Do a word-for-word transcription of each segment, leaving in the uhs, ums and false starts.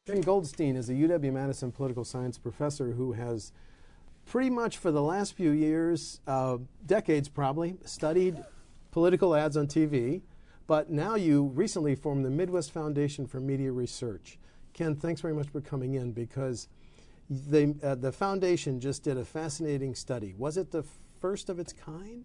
Ken Goldstein is a U W-Madison political science professor who has pretty much for the last few years, uh, decades probably, studied political ads on T V, but now you recently formed the Midwest Foundation for Media Research. Ken, thanks very much for coming in, because the, uh, the foundation just did a fascinating study. Was it the first of its kind?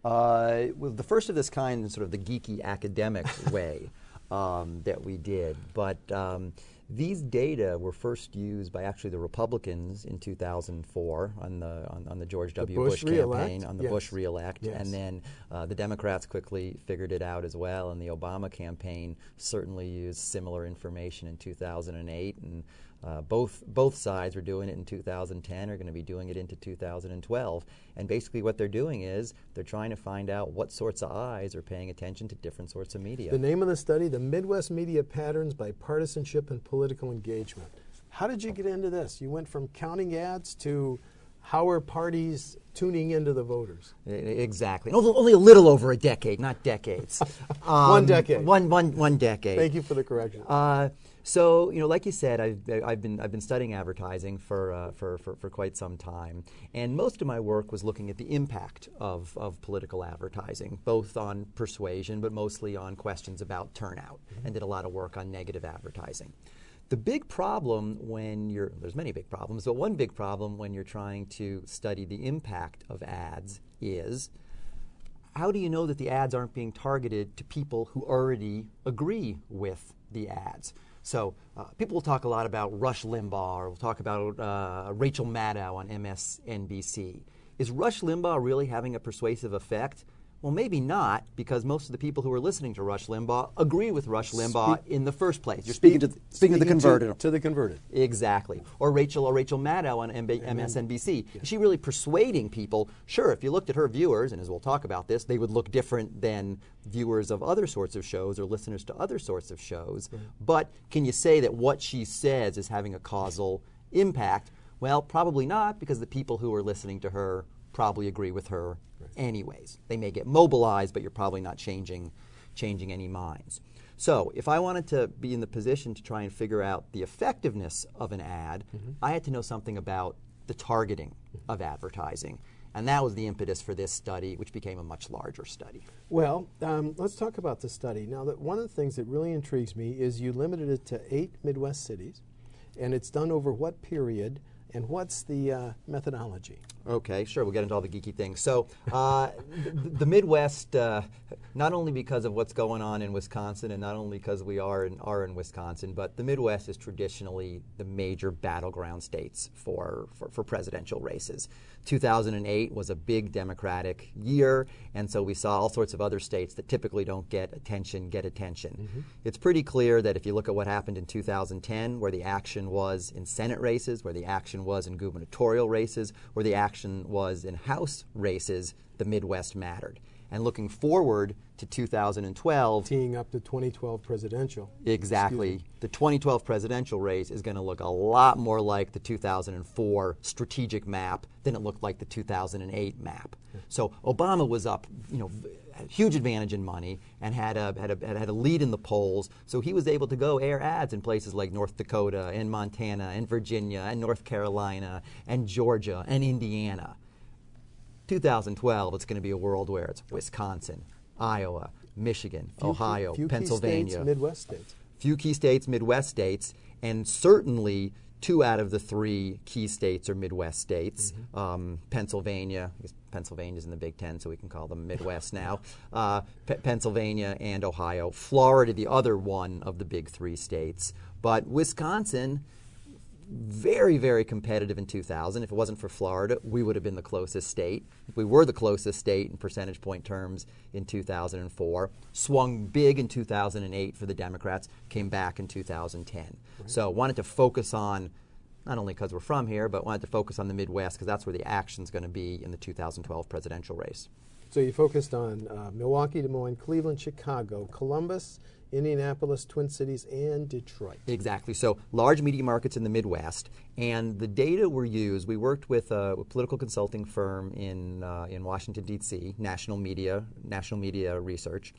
Uh, well, the first of this kind in sort of the geeky academic way um, that we did, but um, these data were first used by actually the Republicans in two thousand four on the on, on the George W. The Bush, Bush campaign, reelect. on the Yes. Bush reelect, Yes. and then uh, the Democrats quickly figured it out as well, and the Obama campaign certainly used similar information in two thousand eight, and uh, both both sides were doing it in two thousand ten, are going to be doing it into two thousand twelve, and basically what they're doing is they're trying to find out what sorts of eyes are paying attention to different sorts of media. The name of the study, The Midwest Media Patterns by Partisanship and Political Engagement. How did you get into this? You went from counting ads to how are parties tuning into the voters? Exactly. Only a little over a decade, not decades. um, One decade. One, one, one decade. Thank you for the correction. Uh, so, you know, like you said, I've, I've been I've been studying advertising for, uh, for for for quite some time, and most of my work was looking at the impact of of political advertising, both on persuasion, but mostly on questions about turnout, mm-hmm. and did a lot of work on negative advertising. The big problem when you're, there's many big problems, but one big problem when you're trying to study the impact of ads is, how do you know that the ads aren't being targeted to people who already agree with the ads? So uh, people will talk a lot about Rush Limbaugh, or we'll talk about uh, Rachel Maddow on M S N B C. Is Rush Limbaugh really having a persuasive effect? Well, maybe not, because most of the people who are listening to Rush Limbaugh agree with Rush Limbaugh Speak, in the first place. You're speaking to the, speaking, speaking to the converted. To, to the converted. Exactly. Or Rachel or Rachel Maddow on M S N B C. Yeah. Is she really persuading people? Sure, if you looked at her viewers, and as we'll talk about this, they would look different than viewers of other sorts of shows or listeners to other sorts of shows. Right. But can you say that what she says is having a causal impact? Well, probably not, because the people who are listening to her probably agree with her anyways. They may get mobilized, but you're probably not changing changing any minds. So if I wanted to be in the position to try and figure out the effectiveness of an ad, mm-hmm. I had to know something about the targeting mm-hmm. of advertising. And that was the impetus for this study, which became a much larger study. Well, um, let's talk about the study. Now, that one of the things that really intrigues me is you limited it to eight Midwest cities, and it's done over what period, and what's the uh, methodology? Okay, sure, we'll get into all the geeky things. So uh, the, the Midwest, uh, not only because of what's going on in Wisconsin, and not only because we are in, are in Wisconsin, but the Midwest is traditionally the major battleground states for, for, for presidential races. two thousand eight was a big Democratic year, and so we saw all sorts of other states that typically don't get attention get attention. Mm-hmm. It's pretty clear that if you look at what happened in two thousand ten, where the action was in Senate races, where the action was in gubernatorial races, where the action was in House races, the Midwest mattered. And looking forward to two thousand twelve, teeing up the twenty twelve presidential. Exactly. The twenty twelve presidential race is going to look a lot more like the two thousand four strategic map than it looked like the two thousand eight map. Yeah. So Obama was up, you know, had a huge advantage in money and had a, had a had a lead in the polls. So he was able to go air ads in places like North Dakota and Montana and Virginia and North Carolina and Georgia and Indiana. two thousand twelve, it's going to be a world where it's Wisconsin, Iowa, Michigan, few Ohio, key, few Pennsylvania. Key states, Midwest states. Few key states, Midwest states, and certainly two out of the three key states are Midwest states. Mm-hmm. um, Pennsylvania, I guess Pennsylvania's in the Big Ten, so we can call them Midwest now. Uh, P Pennsylvania and Ohio. Florida, the other one of the big three states. But Wisconsin, very, very competitive in two thousand. If it wasn't for Florida, we would have been the closest state. If we were the closest state in percentage point terms in two thousand four, swung big in two thousand eight for the Democrats, came back in two thousand ten. Right. So wanted to focus on, not only because we're from here, but wanted to focus on the Midwest because that's where the action's going to be in the two thousand twelve presidential race. So you focused on uh, Milwaukee, Des Moines, Cleveland, Chicago, Columbus, Indianapolis, Twin Cities, and Detroit. Exactly. So large media markets in the Midwest, and the data were used. We worked with a, a political consulting firm in uh, in Washington D C, National Media National Media Research,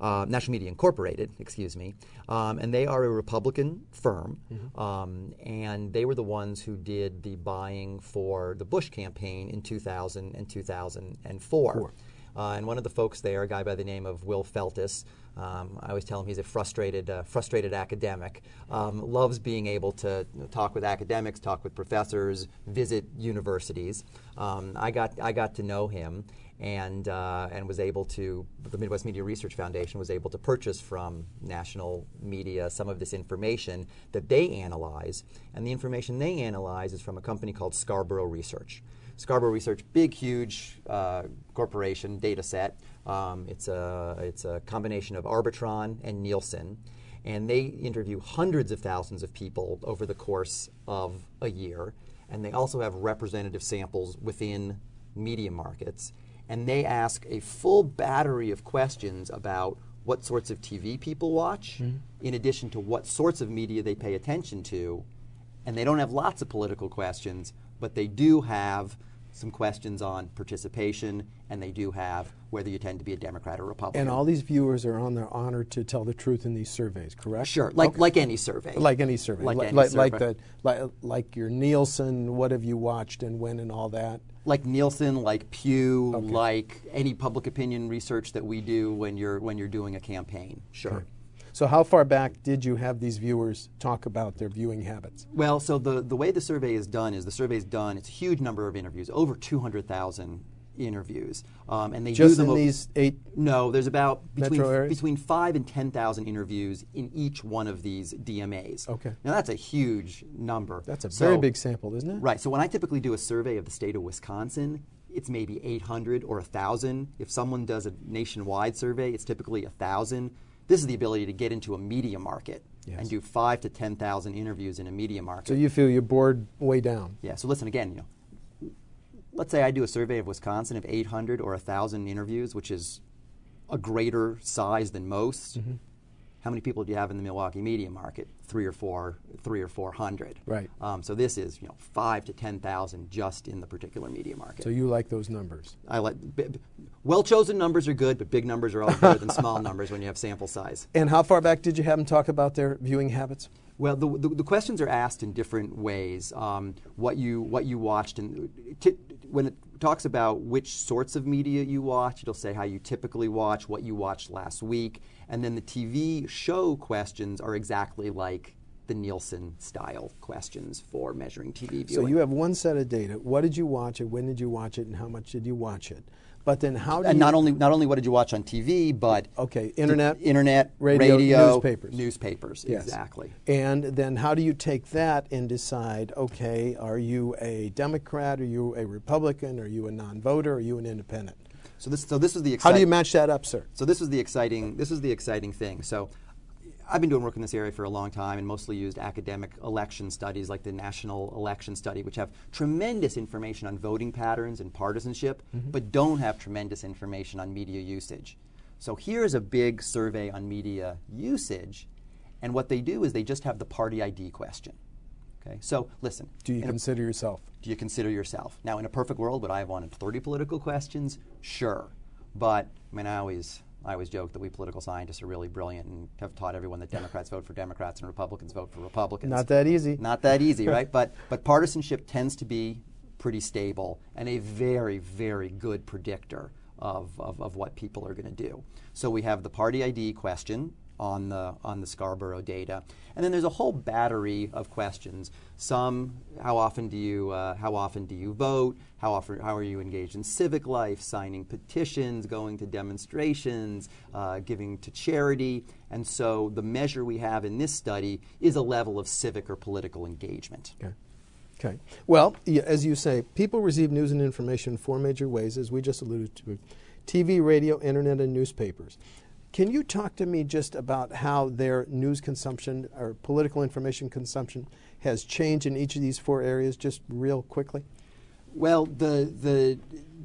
uh, National Media Incorporated, excuse me, um, and they are a Republican firm, mm-hmm. um, and they were the ones who did the buying for the Bush campaign in two thousand and two thousand four. Four. Uh, and one of the folks there, a guy by the name of Will Feltus, um, I always tell him he's a frustrated, uh, frustrated academic, um, loves being able to you know, talk with academics, talk with professors, visit universities. Um, I got, I got to know him, and uh, and was able to, the Midwest Media Research Foundation was able to purchase from National Media some of this information that they analyze, and the information they analyze is from a company called Scarborough Research. Scarborough Research, big, huge uh, corporation data set. Um, it's a it's a combination of Arbitron and Nielsen, and they interview hundreds of thousands of people over the course of a year, and they also have representative samples within media markets, and they ask a full battery of questions about what sorts of T V people watch, mm-hmm. in addition to what sorts of media they pay attention to, and they don't have lots of political questions, but they do have some questions on participation, and they do have whether you tend to be a Democrat or Republican. And all these viewers are on their honor to tell the truth in these surveys, correct? Sure, like okay. like any survey. Like any survey. Like, L any like, survey. Like, the, like, like your Nielsen, what have you watched and when and all that? Like Nielsen, like Pew, okay. like any public opinion research that we do when you're when you're doing a campaign. Sure. Okay. So how far back did you have these viewers talk about their viewing habits? Well, so the, the way the survey is done is the survey is done, it's a huge number of interviews, over two hundred thousand interviews. Um, and they Just do them in these eight No, there's about between, metro areas? between five and ten thousand interviews in each one of these D M As. Okay. Now that's a huge number. That's a so, very big sample, isn't it? Right. So when I typically do a survey of the state of Wisconsin, it's maybe eight hundred or one thousand. If someone does a nationwide survey, it's typically one thousand. This is the ability to get into a media market yes. and do five to ten thousand interviews in a media market. So you feel you're bored way down. Yeah. So listen again. You know, let's say I do a survey of Wisconsin of eight hundred or one thousand interviews, which is a greater size than most. Mm-hmm. How many people do you have in the Milwaukee media market? Three or four, three or four hundred. Right. Um, so this is you know five to ten thousand just in the particular media market. So you like those numbers? I like b- b- well-chosen numbers are good, but big numbers are always better than small numbers when you have sample size. And how far back did you have them talk about their viewing habits? Well, the, the, the questions are asked in different ways. Um, what you what you watched, and t- when it talks about which sorts of media you watch, it'll say how you typically watch, what you watched last week, and then the T V show questions are exactly like the Nielsen style questions for measuring T V viewing. So you have one set of data. What did you watch it? When did you watch it? And how much did you watch it? But then how do and you not only not only what did you watch on T V, but okay, internet, internet, radio, radio, newspapers, newspapers, yes. exactly. And then how do you take that and decide? Okay, are you a Democrat? Are you a Republican? Are you a non-voter? Are you an independent? So this so this is the how exciting, do you match that up, sir? So this is the exciting this is the exciting thing. So I've been doing work in this area for a long time and mostly used academic election studies like the National Election Study, which have tremendous information on voting patterns and partisanship, mm-hmm. but don't have tremendous information on media usage. So here's a big survey on media usage, and what they do is they just have the party I D question. Okay, so listen. Do you consider a, yourself? Do you consider yourself? Now, in a perfect world, would I have wanted thirty political questions? Sure. But, I mean, I always... I always joke that we political scientists are really brilliant and have taught everyone that Democrats vote for Democrats and Republicans vote for Republicans. Not that easy. Not that easy, right? But but partisanship tends to be pretty stable and a very, very good predictor of, of, of what people are going to do. So we have the party I D question on the on the Scarborough data, and then there's a whole battery of questions. Some, how often do you uh, how often do you vote? How often how are you engaged in civic life, signing petitions, going to demonstrations, uh, giving to charity? And so the measure we have in this study is a level of civic or political engagement. Okay. Okay. Well, as you say, people receive news and information in four major ways, as we just alluded to: T V, radio, internet, and newspapers. Can you talk to me just about how their news consumption or political information consumption has changed in each of these four areas, just real quickly? Well, the the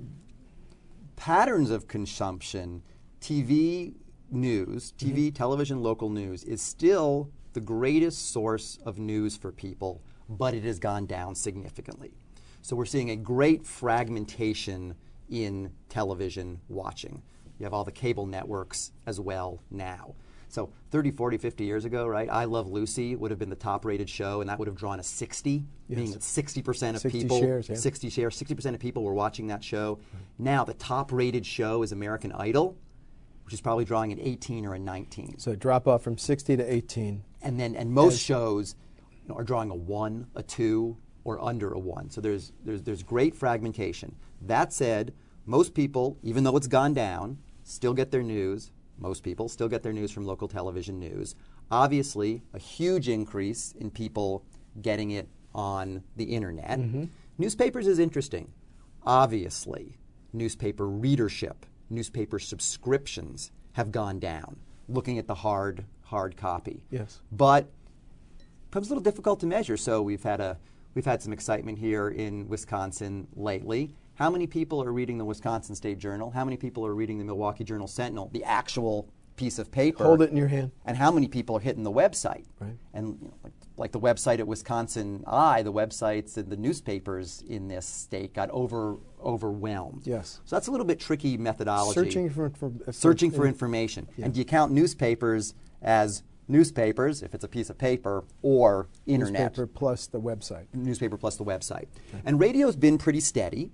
patterns of consumption, T V news, T V, mm-hmm. television, local news, is still the greatest source of news for people, but it has gone down significantly. So we're seeing a great fragmentation in television watching. You have all the cable networks as well now. So thirty, forty, fifty years ago, right, I Love Lucy would have been the top-rated show, and that would have drawn a sixty, yes. meaning that sixty percent of sixty people, shares, yeah. sixty shares, sixty percent of people were watching that show. Right. Now the top-rated show is American Idol, which is probably drawing an eighteen or a nineteen. So drop off from sixty to eighteen. And then, and most As shows you know, are drawing a one, a two, or under a one. So there's there's there's great fragmentation. That said, most people, even though it's gone down, still get their news. Most people still get their news from local television news. Obviously, a huge increase in people getting it on the internet. Mm-hmm. Newspapers is interesting. Obviously, newspaper readership, newspaper subscriptions have gone down, looking at the hard, hard copy. Yes. But it becomes a little difficult to measure. So we've had a we've had some excitement here in Wisconsin lately. How many people are reading the Wisconsin State Journal? How many people are reading the Milwaukee Journal Sentinel, the actual piece of paper? Hold it in your hand. And how many people are hitting the website? Right. And you know, like, like the website at Wisconsin Eye, the websites and the newspapers in this state got over overwhelmed. Yes. So that's a little bit tricky methodology. Searching for, for, for searching for information. Yeah. And do you count newspapers as newspapers, if it's a piece of paper, or internet? Newspaper plus the website. Newspaper plus the website. Okay. And radio's been pretty steady.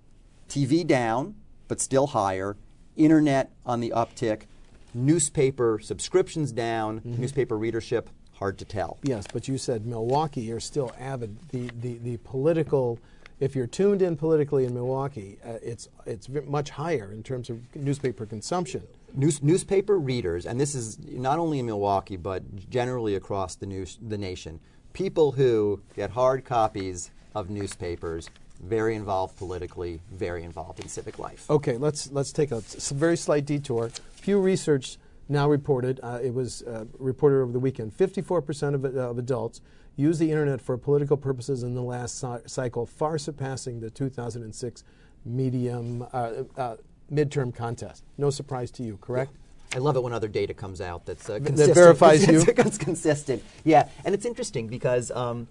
T V down, but still higher. Internet on the uptick. Newspaper subscriptions down. Mm-hmm. Newspaper readership, hard to tell. Yes, but you said Milwaukee, you're still avid. The, the, the political, if you're tuned in politically in Milwaukee, uh, it's, it's much higher in terms of newspaper consumption. News, newspaper readers, and this is not only in Milwaukee, but generally across the, news, the nation, people who get hard copies of newspapers, very involved politically, very involved in civic life. Okay, let's let's take a, a very slight detour. Pew Research now reported, uh, it was uh, reported over the weekend, fifty-four percent of, uh, of adults use the internet for political purposes in the last ci- cycle, far surpassing the two thousand six medium uh, uh, midterm contest. No surprise to you, correct? I love it when other data comes out that's uh, that consistent. verifies you. It's consistent. Yeah, and it's interesting because um,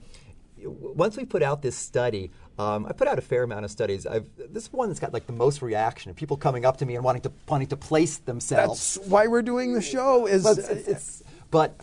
once we put out this study, um, I put out a fair amount of studies. I've, this one that's got like the most reaction, people coming up to me and wanting to wanting to place themselves. That's why we're doing the show. Is but, it's, it's, but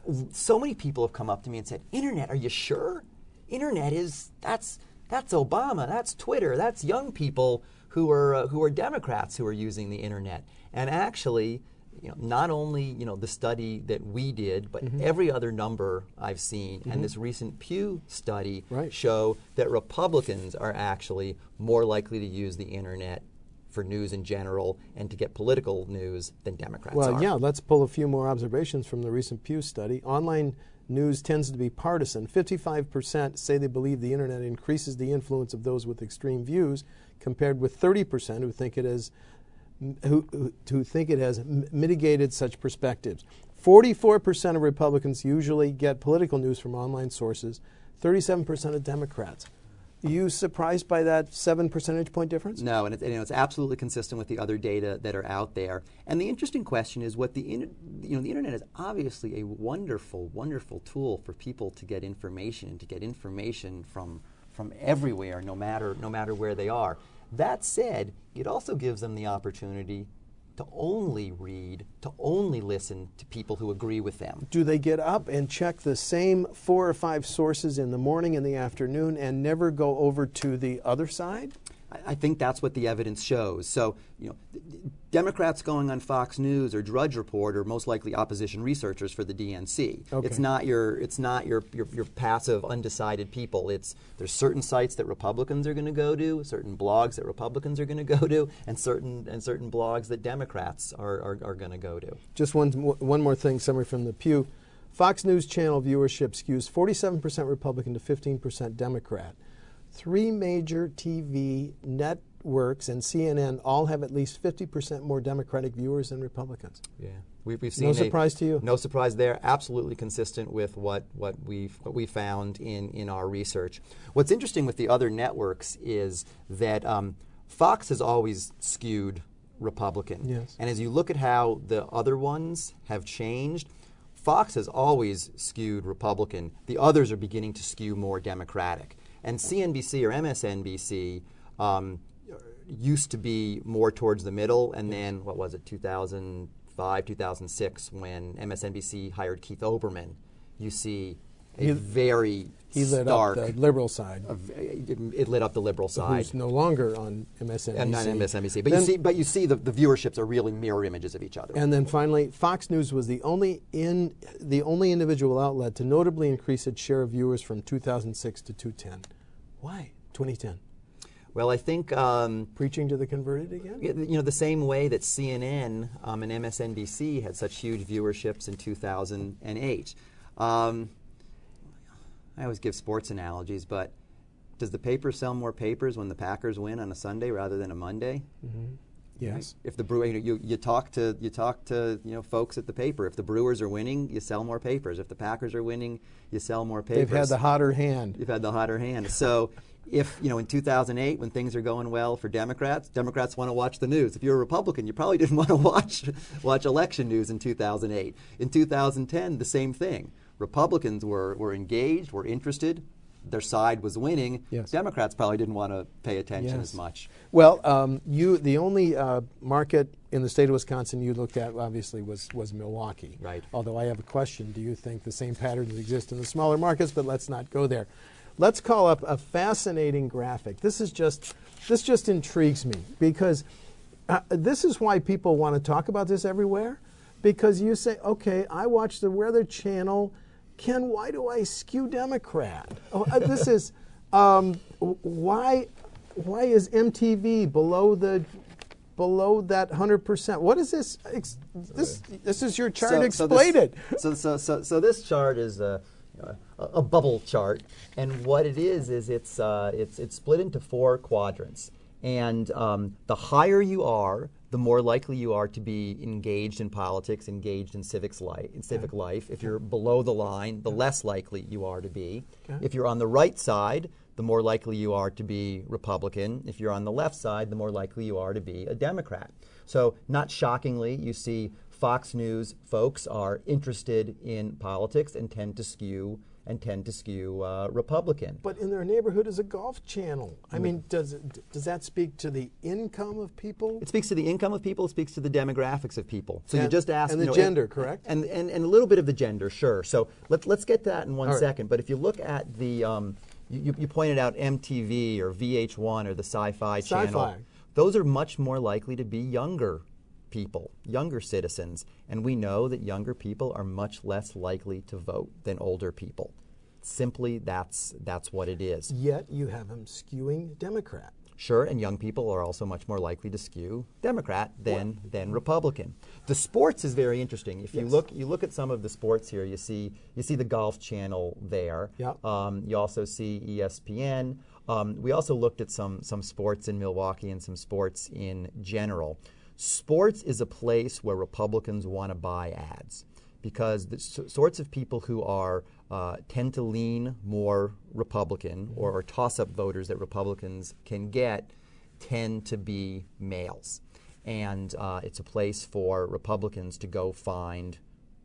so many people have come up to me and said, "Internet? Are you sure? Internet is that's that's Obama, that's Twitter, that's young people who are uh, who are Democrats who are using the internet." And actually, you know, not only you know the study that we did, but mm-hmm. every other number I've seen, mm-hmm. and this recent Pew study right. show that Republicans are actually more likely to use the internet for news in general and to get political news than Democrats well, are. Well, yeah, let's pull a few more observations from the recent Pew study. Online news tends to be partisan. fifty-five percent say they believe the internet increases the influence of those with extreme views, compared with thirty percent who think it is Who, who, who think it has m- mitigated such perspectives. forty-four percent of Republicans usually get political news from online sources, thirty-seven percent of Democrats. Are you surprised by that seven percentage point difference? No, and it's, you know, it's absolutely consistent with the other data that are out there. And the interesting question is what the, in, you know, the internet is obviously a wonderful, wonderful tool for people to get information and to get information from, from everywhere, no matter, no matter where they are. That said, it also gives them the opportunity to only read, to only listen to people who agree with them. Do they get up and check the same four or five sources in the morning and the afternoon and never go over to the other side? I think that's what the evidence shows. So, you know, Democrats going on Fox News or Drudge Report are most likely opposition researchers for the D N C. Okay. It's not your it's not your, your your passive, undecided people. It's there's certain sites that Republicans are going to go to, certain blogs that Republicans are going to go to, and certain and certain blogs that Democrats are are, are going to go to. Just one one more thing, summary from the Pew. Fox News Channel viewership skews forty-seven percent Republican to fifteen percent Democrat. Three major T V networks and C N N all have at least fifty percent more Democratic viewers than Republicans. Yeah, we've, we've seen no surprise a, to you. No surprise there. Absolutely consistent with what what we've what we found in in our research. What's interesting with the other networks is that um, Fox has always skewed Republican. Yes. And as you look at how the other ones have changed, Fox has always skewed Republican. The others are beginning to skew more Democratic. And C N B C or M S N B C um, used to be more towards the middle, and then, what was it, two thousand five, two thousand six, when M S N B C hired Keith Olbermann, you see a he, very he lit stark, up the liberal side. Of, it, it lit up the liberal side. Who's no longer on M S N B C. And not M S N B C. But then, you see, but you see the, the viewerships are really mirror images of each other. And then finally, Fox News was the only in the only individual outlet to notably increase its share of viewers from two thousand six to two thousand ten. Why twenty ten? Well, I think um, preaching to the converted again. You know, the same way that C N N um, and M S N B C had such huge viewerships in two thousand eight. Um, I always give sports analogies, but does the paper sell more papers when the Packers win on a Sunday rather than a Monday? Mm-hmm. Yes. Right? If the Brew, you, know, you you talk to you talk to you know folks at the paper. If the Brewers are winning, you sell more papers. If the Packers are winning, you sell more papers. They've had the hotter hand. You've had the hotter hand. So. If, you know, in two thousand eight, when things are going well for Democrats, Democrats want to watch the news. If you're a Republican, you probably didn't want to watch watch election news in two thousand eight. In two thousand ten, the same thing. Republicans were, were engaged, were interested. Their side was winning. Yes. Democrats probably didn't want to pay attention yes. as much. Well, um, you the only uh, market in the state of Wisconsin you looked at, obviously, was, was Milwaukee. Right. Although I have a question. Do you think the same patterns exist in the smaller markets? But let's not go there. Let's call up a fascinating graphic. This is just, this just intrigues me because uh, this is why people want to talk about this everywhere. Because you say, okay, I watch the Weather Channel. Ken, why do I skew Democrat? Oh, uh, this is um, why. Why is M T V below the below that one hundred percent? What is this? Ex this this is your chart. So, Explain so this, it. So so so so this chart is. Uh, A, a bubble chart, and what it is is it's uh, it's it's split into four quadrants, and um, the higher you are, the more likely you are to be engaged in politics, engaged in civics life, in civic okay. life. If you're below the line, the less likely you are to be. Okay. If you're on the right side, the more likely you are to be Republican. If you're on the left side, the more likely you are to be a Democrat. So, not shockingly, you see Fox News folks are interested in politics and tend to skew and tend to skew uh, Republican. But in their neighborhood is a golf channel. I mean, does it, does that speak to the income of people? It speaks to the income of people. It speaks to the demographics of people. So and, you just asked, and the you know, gender, and, correct? And, and and a little bit of the gender, sure. So let let's get to that in one All right. second. But if you look at the, um, you, you pointed out M T V or V H one or the Sci-Fi Sci-Fi. channel. Those are much more likely to be younger people, younger citizens, and we know that younger people are much less likely to vote than older people. Simply, that's that's what it is. Yet you have them skewing Democrat. Sure, and young people are also much more likely to skew Democrat than than Republican. The sports is very interesting. If you yes. look you look at some of the sports here, you see you see the Golf Channel there. Yep. Um, you also see E S P N. Um, we also looked at some some sports in Milwaukee and some sports in general. Sports is a place where Republicans want to buy ads because the s sorts of people who are uh, tend to lean more Republican or, or toss-up voters that Republicans can get tend to be males. And uh, it's a place for Republicans to go find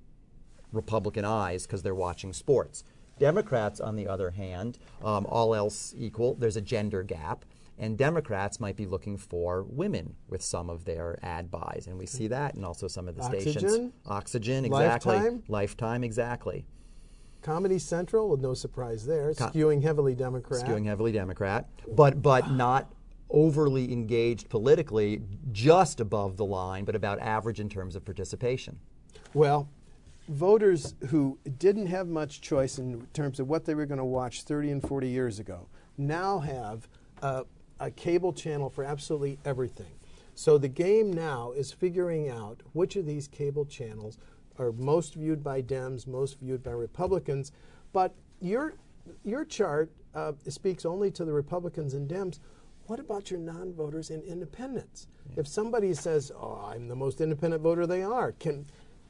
Republican eyes because they're watching sports. Democrats, on the other hand, um, all else equal, there's a gender gap. And Democrats might be looking for women with some of their ad buys. And we see that in also some of the Oxygen? stations. Oxygen, exactly. Lifetime? Lifetime, exactly. Comedy Central, with no surprise there, Com skewing heavily Democrat. Skewing heavily Democrat, but, but not overly engaged politically, just above the line, but about average in terms of participation. Well, voters who didn't have much choice in terms of what they were going to watch thirty and forty years ago now have uh, a cable channel for absolutely everything. So the game now is figuring out which of these cable channels are most viewed by Dems, most viewed by Republicans. But your, your chart uh, speaks only to the Republicans and Dems. What about your non-voters and independents? Yeah. If somebody says, oh, I'm the most independent voter they are, can,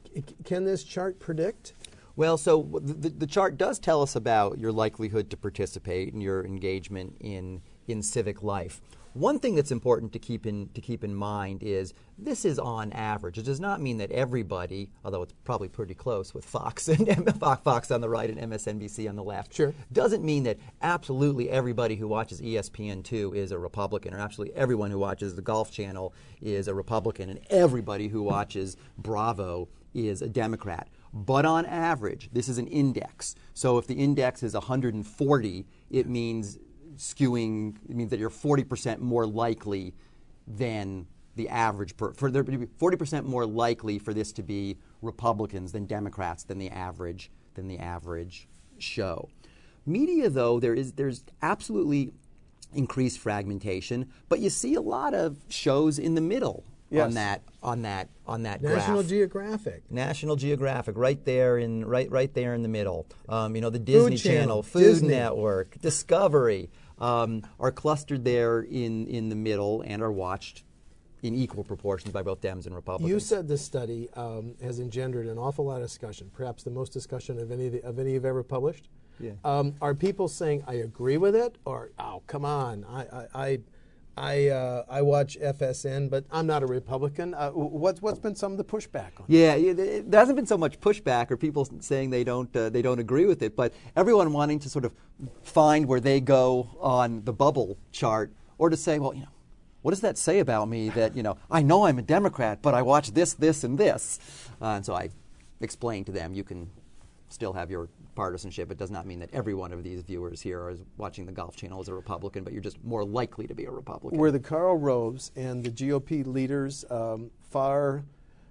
can this chart predict? Well, so the, the chart does tell us about your likelihood to participate and your engagement in in civic life. One thing that's important to keep in to keep in mind is this is on average. It does not mean that everybody, although it's probably pretty close with Fox and Fox on the right and M S N B C on the left, sure, doesn't mean that absolutely everybody who watches E S P N two is a Republican, or absolutely everyone who watches the Golf Channel is a Republican, and everybody who watches Bravo is a Democrat. But on average, this is an index. So if the index is one hundred forty, it means skewing, it means that you're forty percent more likely than the average, per, for there to be forty percent more likely for this to be Republicans than Democrats than the average, than the average show. Media, though, there is, there's absolutely increased fragmentation, but you see a lot of shows in the middle. Yes. on that on that on that National graph. Geographic. National Geographic, right there in right right there in the middle. Um, you know, the Disney Food Channel, Channel, Food Disney. Network, Discovery um, are clustered there in in the middle and are watched in equal proportions by both Dems and Republicans. You said this study um, has engendered an awful lot of discussion, perhaps the most discussion of any of, the, of any you've ever published. Yeah. Um, are people saying I agree with it, or oh come on, I I. I I uh, I watch F S N, but I'm not a Republican. Uh, what's what's been some of the pushback on it? Yeah, it, there hasn't been so much pushback or people saying they don't uh, they don't agree with it, but everyone wanting to sort of find where they go on the bubble chart, or to say, well, you know, what does that say about me that, you know, I know I'm a Democrat, but I watch this, this, and this, uh, and so I explained to them, you can still have your partisanship. It does not mean that every one of these viewers here is watching the Golf Channel as a Republican, but you're just more likely to be a Republican. Were the Karl Roves and the G O P leaders um, far,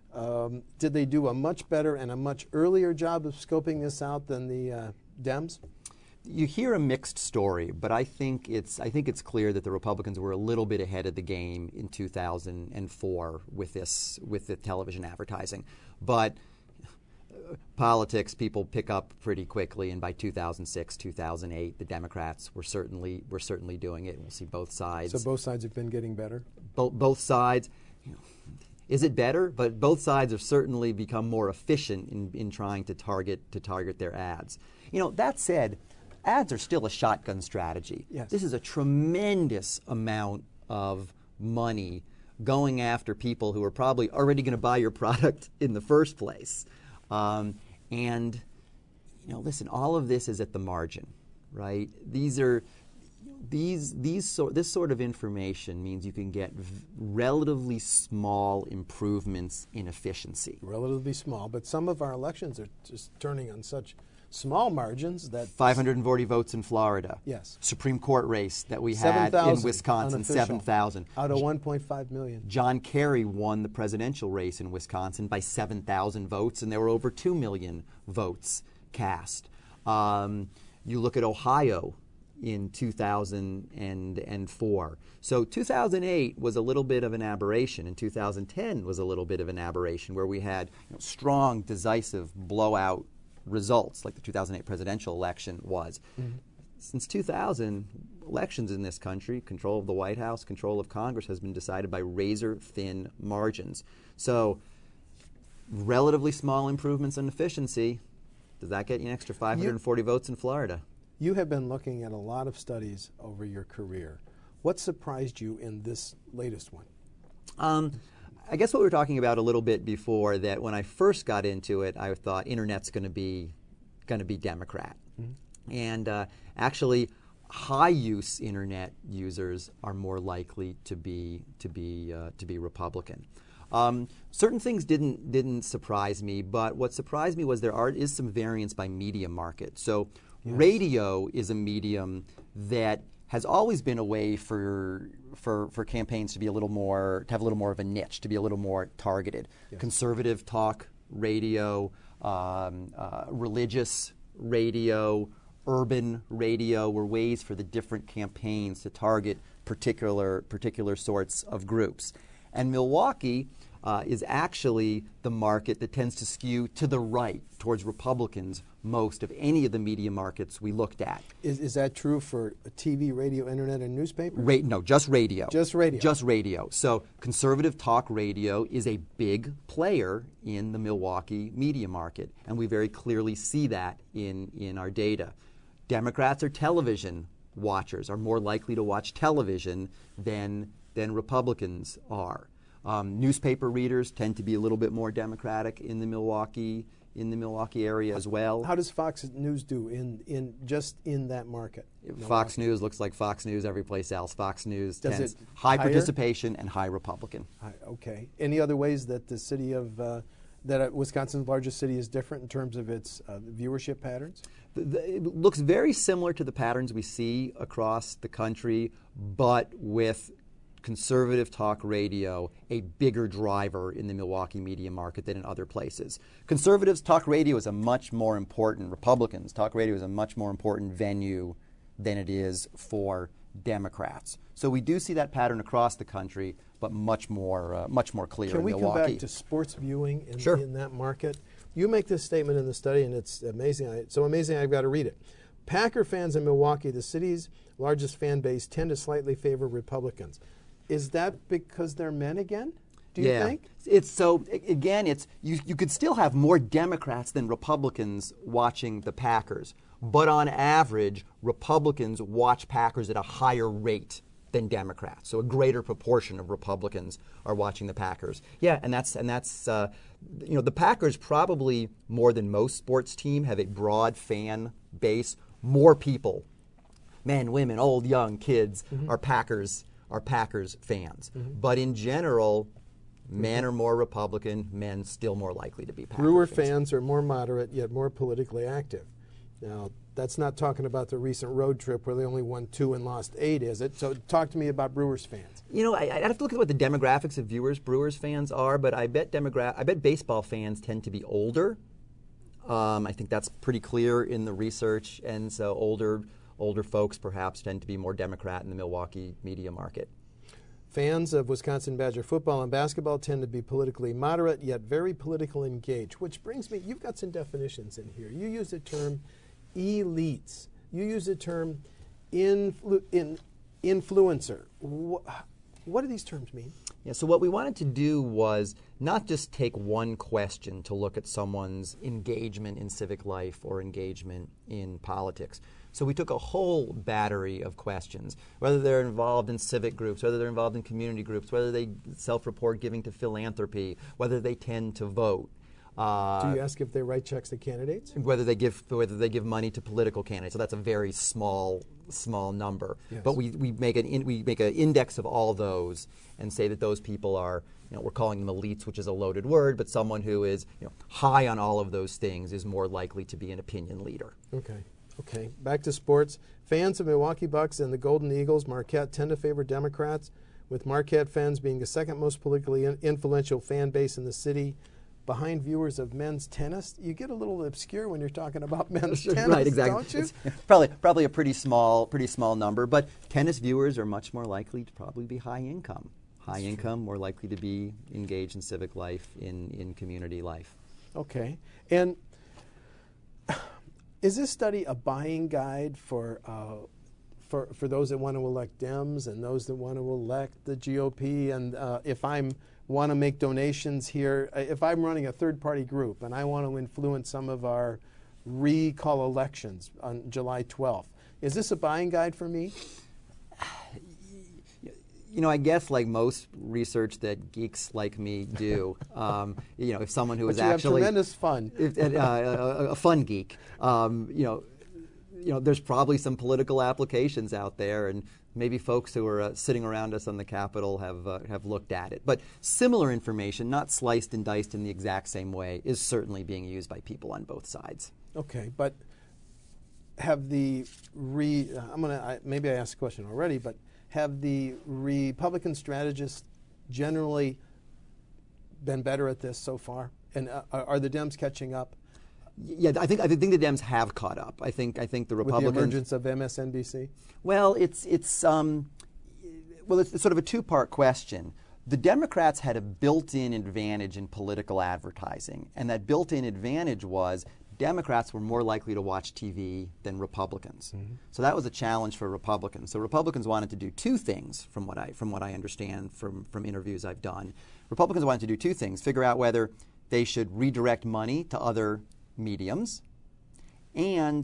um, did they do a much better and a much earlier job of scoping this out than the uh, Dems? You hear a mixed story, but I think it's I think it's clear that the Republicans were a little bit ahead of the game in two thousand four with this with the television advertising, but politics, people pick up pretty quickly, and by two thousand six, two thousand eight, the Democrats were certainly were certainly doing it. We'll see both sides. So both sides have been getting better. Both both sides. You know, is it better? But both sides have certainly become more efficient in, in trying to target to target their ads. You know, that said, ads are still a shotgun strategy. Yes. This is a tremendous amount of money going after people who are probably already going to buy your product in the first place. Um, and, you know, listen, all of this is at the margin, right? These are, these, these sort, this sort of information means you can get v relatively small improvements in efficiency. Relatively small, but some of our elections are just turning on such small margins that five hundred forty votes in Florida. Yes. Supreme Court race that we had in Wisconsin, seven thousand. Out of one point five million. John Kerry won the presidential race in Wisconsin by seven thousand votes, and there were over two million votes cast. Um, you look at Ohio in two thousand four. So two thousand eight was a little bit of an aberration, and two thousand ten was a little bit of an aberration where we had, you know, strong, decisive blowout results like the two thousand eight presidential election was. Mm-hmm. Since two thousand, elections in this country, control of the White House, control of Congress, has been decided by razor-thin margins. So relatively small improvements in efficiency, does that get you an extra five hundred forty you, votes in Florida? You have been looking at a lot of studies over your career. What surprised you in this latest one? Um, I guess what we were talking about a little bit before, that when I first got into it, I thought internet's going to be going to be Democrat. Mm-hmm. And uh, actually, high-use internet users are more likely to be to be uh, to be Republican. Um, certain things didn't didn't surprise me, but what surprised me was there are is some variance by media market. So, yes. Radio is a medium that has always been a way for for for campaigns to be a little more, to have a little more of a niche, to be a little more targeted. Yes. Conservative talk radio, um, uh, religious radio, urban radio were ways for the different campaigns to target particular particular sorts of groups. And Milwaukee uh, is actually the market that tends to skew to the right, towards Republicans, most of any of the media markets we looked at. Is, is that true for T V, radio, internet, and newspaper? Ra no, just radio. Just radio. Just radio. So conservative talk radio is a big player in the Milwaukee media market, and we very clearly see that in, in our data. Democrats are television watchers, are more likely to watch television than, than Republicans are. Um, newspaper readers tend to be a little bit more Democratic in the Milwaukee in the Milwaukee area as well. How does Fox News do in, in just in that market? Fox News looks like Fox News every place else. Fox News Does tends it high higher? participation and high Republican. Hi- Okay. Any other ways that the city of uh, that uh, Wisconsin's largest city is different in terms of its uh, viewership patterns? The, the, it looks very similar to the patterns we see across the country, but with conservative talk radio a bigger driver in the Milwaukee media market than in other places. Conservatives, talk radio is a much more important, Republicans, talk radio is a much more important venue than it is for Democrats. So we do see that pattern across the country, but much more, uh, much more clear Can in we Milwaukee. come back to sports viewing in, Sure. in that market? You make this statement in the study, and it's amazing. I, so amazing, I've got to read it. Packer fans in Milwaukee, the city's largest fan base, tend to slightly favor Republicans. Is that because they're men again? Do you yeah. think? It's so a- again, it's you, you could still have more Democrats than Republicans watching the Packers, but on average, Republicans watch Packers at a higher rate than Democrats. So a greater proportion of Republicans are watching the Packers. Yeah, and that's and that's uh, you know the Packers probably more than most sports team have a broad fan base. More people, men, women, old, young, kids, mm-hmm. are Packers. are Packers fans. Mm-hmm. But in general, men are more Republican, men still more likely to be Packers Brewer fans. fans are more moderate, yet more politically active. Now, that's not talking about the recent road trip where they only won two and lost eight, is it? So talk to me about Brewers fans. You know, I, I'd have to look at what the demographics of viewers Brewers fans are, but I bet demogra- I bet baseball fans tend to be older. Um, I think that's pretty clear in the research, and so older older folks perhaps tend to be more Democrat in the Milwaukee media market. Fans of Wisconsin Badger football and basketball tend to be politically moderate, yet very politically engaged, which brings me, you've got some definitions in here. You use the term elites. You use the term influ- in, influencer. Wh- what do these terms mean? Yeah, so what we wanted to do was not just take one question to look at someone's engagement in civic life or engagement in politics. So we took a whole battery of questions, whether they're involved in civic groups, whether they're involved in community groups, whether they self-report giving to philanthropy, whether they tend to vote. Uh, Do you ask if they write checks to candidates? Whether they give whether they give money to political candidates. So that's a very small small number. Yes. But we, we make an in, we make an index of all those and say that those people are, you know, we're calling them elites, which is a loaded word, but someone who is, you know, high on all of those things is more likely to be an opinion leader. Okay. Okay. Back to sports. Fans of Milwaukee Bucks and the Golden Eagles, Marquette, tend to favor Democrats, with Marquette fans being the second most politically in- influential fan base in the city, behind viewers of men's tennis. You get a little obscure when you're talking about men's tennis, right, exactly. don't you? It's probably probably a pretty small pretty small number, but tennis viewers are much more likely to probably be high income. High That's income, true. More likely to be engaged in civic life, in, in community life. Okay. And is this study a buying guide for uh, for for those that want to elect Dems and those that want to elect the G O P? And uh, if I'm want to make donations here, if I'm running a third-party group and I want to influence some of our recall elections on July twelfth, is this a buying guide for me? You know, I guess like most research that geeks like me do, um, you know, if someone who but is you actually have tremendous fun, if, uh, a, a fun geek, um, you know, you know, there's probably some political applications out there, and maybe folks who are uh, sitting around us on the Capitol have uh, have looked at it. But similar information, not sliced and diced in the exact same way, is certainly being used by people on both sides. Okay, but have the re? I'm gonna I, maybe I asked the question already, but have the Republican strategists generally been better at this so far? And uh, are the Dems catching up? Yeah, I think I think the Dems have caught up. I think I think the Republicans. With the emergence of M S N B C? Well, it's it's um, well, it's, it's sort of a two-part question. The Democrats had a built-in advantage in political advertising, and that built-in advantage was Democrats were more likely to watch T V than Republicans. Mm-hmm. So that was a challenge for Republicans. So Republicans wanted to do two things, from what I from what I understand from from interviews I've done. Republicans wanted to do two things: figure out whether they should redirect money to other mediums, and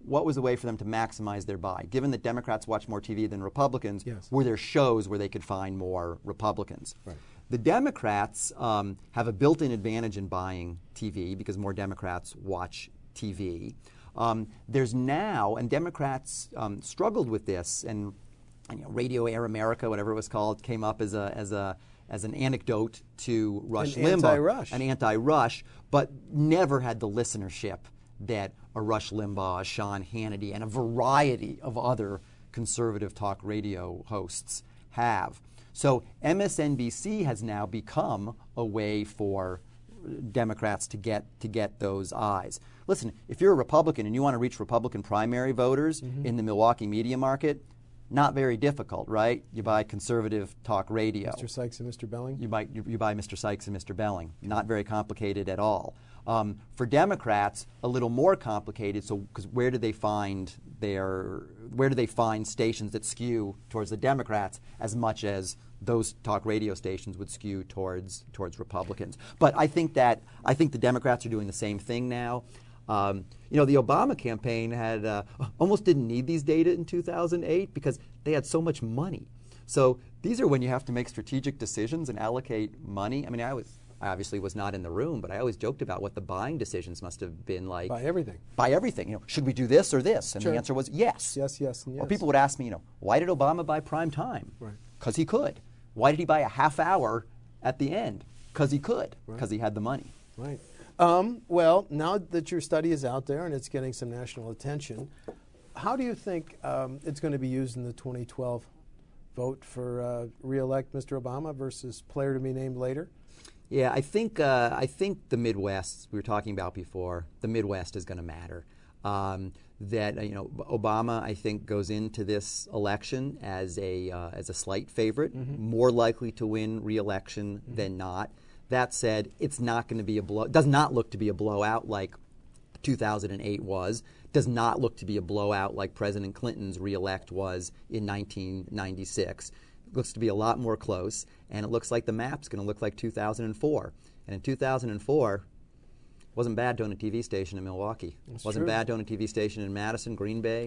what was a way for them to maximize their buy? Given that Democrats watch more T V than Republicans, yes. were there shows where they could find more Republicans? Right. The Democrats um, have a built-in advantage in buying T V because more Democrats watch T V. Um, there's now, and Democrats um, struggled with this, and, and you know, Radio Air America, whatever it was called, came up as a as a as an anecdote to Rush an Limbaugh, anti-Rush. an anti-Rush, but never had the listenership that a Rush Limbaugh, a Sean Hannity, and a variety of other conservative talk radio hosts have. So M S N B C has now become a way for Democrats to get to get those eyes. Listen, if you're a Republican and you want to reach Republican primary voters mm-hmm. in the Milwaukee media market, not very difficult, right? You buy conservative talk radio. Mister Sykes and Mister Belling? You buy, you, you buy Mister Sykes and Mister Belling. Not very complicated at all. Um, for Democrats, a little more complicated. So, because where do they find their, where do they find stations that skew towards the Democrats as much as those talk radio stations would skew towards towards Republicans? But I think that I think the Democrats are doing the same thing now. Um, you know, the Obama campaign had uh, almost didn't need these data in two thousand eight because they had so much money. So these are when you have to make strategic decisions and allocate money. I mean, I was I obviously was not in the room, but I always joked about what the buying decisions must have been like. Buy everything. Buy everything. You know, should we do this or this? And sure. the answer was yes. Yes, yes, and yes. Or people would ask me, you know, why did Obama buy prime time? Right. Because he could. Why did he buy a half hour at the end? Because he could. Because Right. he had the money. Right. Um, well, now that your study is out there and it's getting some national attention, how do you think um, it's going to be used in the twenty twelve vote for uh, re-elect Mister Obama versus player to be named later? Yeah, I think uh, I think the Midwest, we were talking about before, the Midwest is going to matter. Um, that uh, you know, Obama, I think, goes into this election as a uh, as a slight favorite, mm-hmm. more likely to win re-election mm-hmm. than not. That said, it's not going to be a blow. Does not look to be a blowout like two thousand eight was. Does not look to be a blowout like President Clinton's re-elect was in nineteen ninety-six. Looks to be a lot more close, and it looks like the map's going to look like two thousand four. And in two thousand four, wasn't bad to own a T V station in Milwaukee. That's wasn't true. bad to own a T V station in Madison, Green Bay.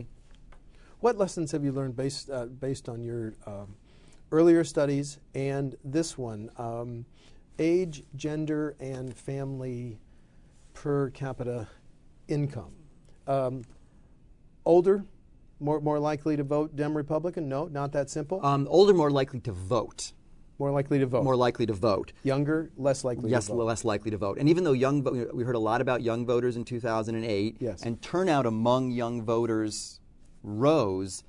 What lessons have you learned based uh, based on your um, earlier studies and this one? Um, age, gender, and family per capita income. Um, older, more more likely to vote Dem Republican? No, not that simple. Um, older, more likely to vote. More likely to vote. More likely to vote. Younger, less likely yes, to vote. less likely to vote. And even though young, vo- we heard a lot about young voters in two thousand eight, yes. and turnout among young voters rose,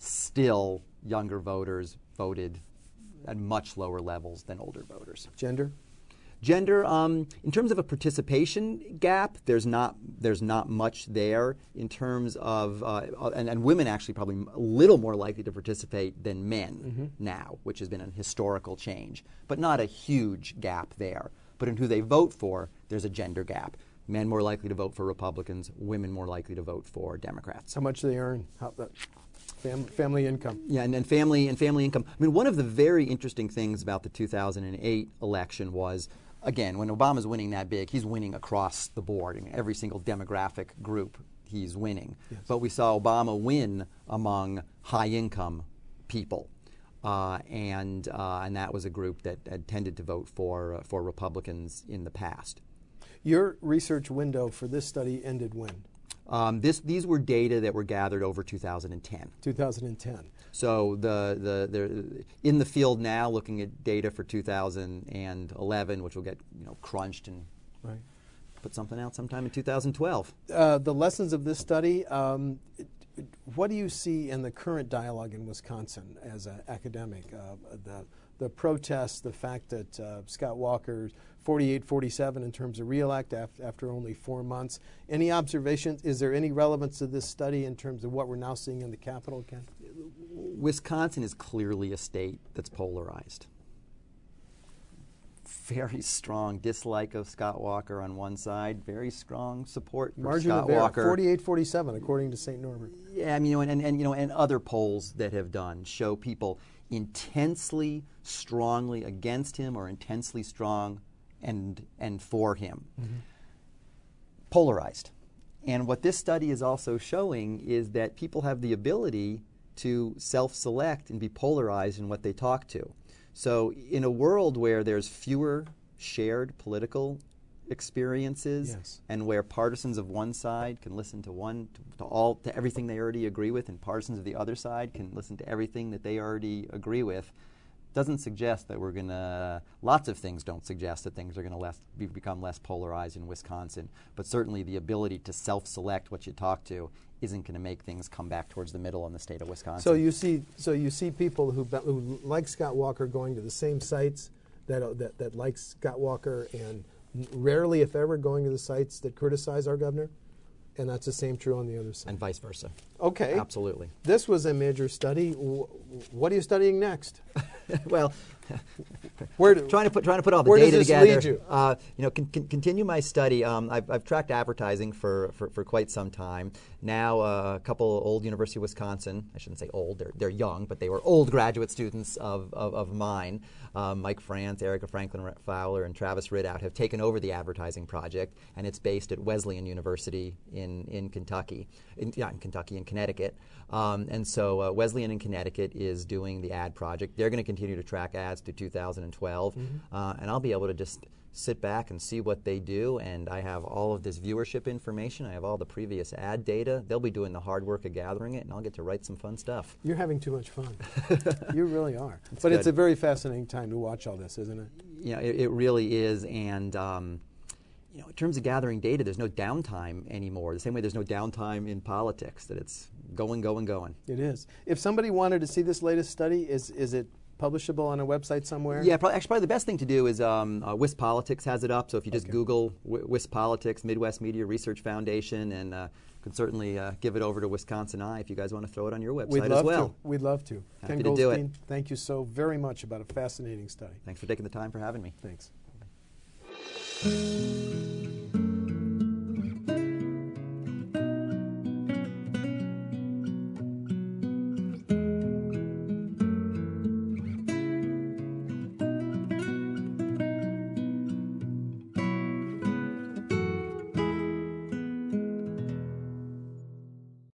still younger voters voted at much lower levels than older voters. Gender? Gender, um, in terms of a participation gap, there's not there's not much there in terms of, uh, and, and women actually probably a little more likely to participate than men mm-hmm. now, which has been a historical change, but not a huge gap there. But in who they vote for, there's a gender gap. Men more likely to vote for Republicans, women more likely to vote for Democrats. How much they earn? How, uh, fam- family income. Yeah, and, and family and family income. I mean, one of the very interesting things about the two thousand eight election was, again, when Obama's winning that big, he's winning across the board. I mean, every single demographic group he's winning. Yes. But we saw Obama win among high-income people, uh, and uh, and that was a group that had tended to vote for uh, for Republicans in the past. Your research window for this study ended when? Um, this these were data that were gathered over two thousand ten. two thousand ten. So the, the the in the field now, looking at data for two thousand eleven, which will get you know crunched and right. put something out sometime in two thousand twelve. Uh, the lessons of this study. Um, it, it, what do you see in the current dialogue in Wisconsin as an academic? Uh, the the protests, the fact that uh, Scott Walker forty-eight forty-seven in terms of re-elect af- after only four months. Any observations? Is there any relevance to this study in terms of what we're now seeing in the Capitol, Ken? Wisconsin is clearly a state that's polarized. Very strong dislike of Scott Walker on one side, very strong support for Margin Scott of error, Walker. forty-eight forty-seven, according to Saint Norbert. Yeah, I mean, you know, and, and, and you know, and other polls that have done show people intensely, strongly against him or intensely strong and and for him. Mm-hmm. Polarized. And what this study is also showing is that people have the ability to self-select and be polarized in what they talk to. So in a world where there's fewer shared political experiences, yes, and where partisans of one side can listen to one to, to all to everything they already agree with, and partisans of the other side can listen to everything that they already agree with, doesn't suggest that we're going to, lots of things don't suggest that things are going to less, be, become less polarized in Wisconsin, but certainly the ability to self-select what you talk to isn't going to make things come back towards the middle in the state of Wisconsin. So you see, so you see people who, who like Scott Walker going to the same sites that, uh, that, that like Scott Walker, and rarely, if ever, going to the sites that criticize our governor? And that's the same true on the other side. And vice versa. Okay. Absolutely. This was a major study. W what are you studying next? Well, where do, trying to put trying to put all the where data does this together. lead you? Uh, you know, con con continue my study. Um, I've, I've tracked advertising for, for, for quite some time. Now, uh, a couple old University of Wisconsin. I shouldn't say old. They're they're young, but they were old graduate students of of, of mine. Um, Mike France, Erica Franklin Fowler, and Travis Ridout have taken over the advertising project, and it's based at Wesleyan University in in Kentucky, in, yeah, in Kentucky in Connecticut. Um, and so uh, Wesleyan in Connecticut is doing the ad project. They're going to continue to track ads to two thousand twelve, mm-hmm. uh, and I'll be able to just sit back and see what they do. And I have all of this viewership information. I have all the previous ad data. They'll be doing the hard work of gathering it, and I'll get to write some fun stuff. You're having too much fun. You really are. It's but good. It's a very fascinating time to watch all this, isn't it? Yeah, it, it really is. And um, you know, in terms of gathering data, there's no downtime anymore. The same way there's no downtime in politics, that it's going, going, going. It is. If somebody wanted to see this latest study, is is it publishable on a website somewhere? Yeah, probably, actually probably the best thing to do is um, uh, WisPolitics has it up. So if you just Okay. Google WisPolitics, Midwest Media Research Foundation, and uh, can certainly uh, give it over to Wisconsin Eye if you guys want to throw it on your website We'd love as well. to. We'd love to. Happy Ken to do it. Goldstein, thank you so very much about a fascinating study. Thanks for taking the time for having me. Thanks.